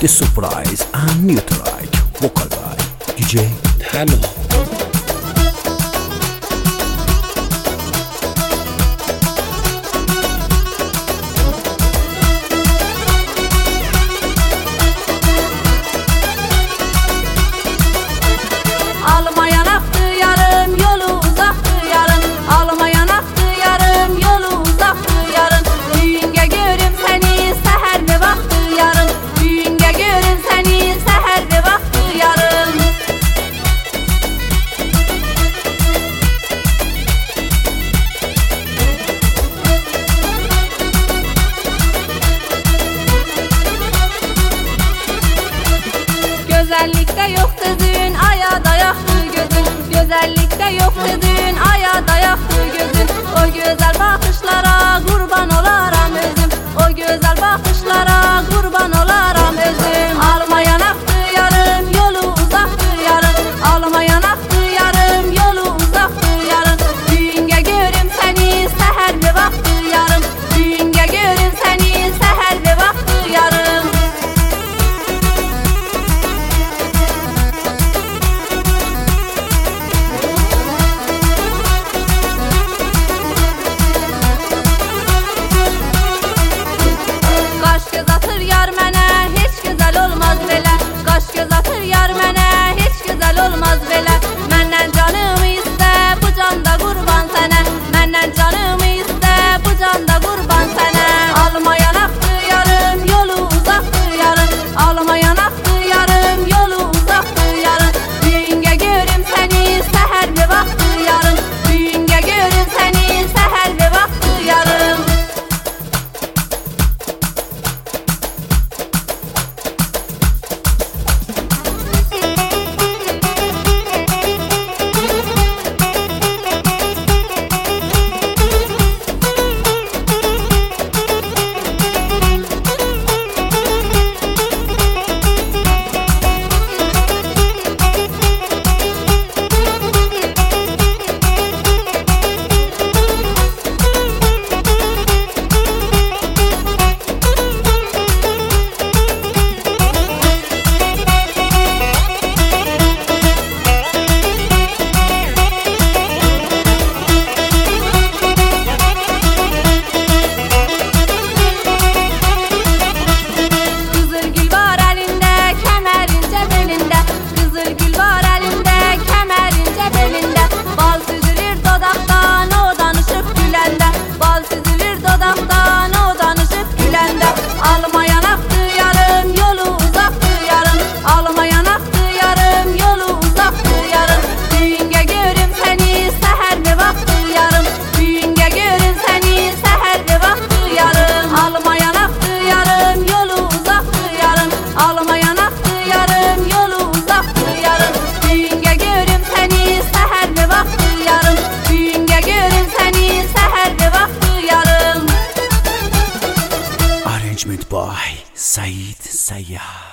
The surprise and new track, vocal by DJ Hello. Almayan aktı yarım, yolu uzaktı yarın. Almayan aktı yarım, yolu uzaktı yarın. Düğünge görüm seni seher mi baktı yarın. Düğünge görüm seni seher mi baktı yarın. Güzellikte yok dedin, aya dayaktı gözün. Güzellikte yok dedin, aya dayaktı gözün. O güzel bakışlara kurban olaram özüm. O güzel bakışlara kurban olaram özüm. Almayan aktı yarım, yolu uzaktı yarın. Almayan aktı yarım, yolu uzaktı yarın. Düğünge görüm seni seher mi baktı yarın. Düğünge görüm seni seher mi baktı yarın. Qaş göz atır yar mənə, heç gözəl olmaz belə. Qaş göz atır yar mənə, heç gözəl olmaz belə. Məndən canımı istə, bu canda qurban sənə. Məndən canımı istə, bu canda qurban sənə. Almayan aktı yarım, yolu uzaktı yarın. Almayan aktı yarım, yolu uzaktı yarın. Düğünge görüm səni seher mi baktı yarın. Düğünge görüm səni seher mi baktı yarın. Qızıl gül var əlində, kəmərincə belində. Qızıl gül var əlində, kəmərincə belində. Bal süzülür dodaqdan, o danışıb güləndə. Bal süzülür dodaqdan, o danışıb güləndə. Almayan aktı yarım, yolu uzaktı yarın. Almayan aktı yarım, yolu uzaktı yarın. Düğünge görüm səni seher mi baktı yarın. Düğünge görüm səni seher mi baktı yarın. Almayan aktı yarım, yolu uzaktı yarın. Almayan aktı yarım, yolu uzaktı yarın. Düğünge görüm səni seher mi baktı yarın. Düğünge görüm səni seher mi baktı yarın. arrangement by Said Sayyah.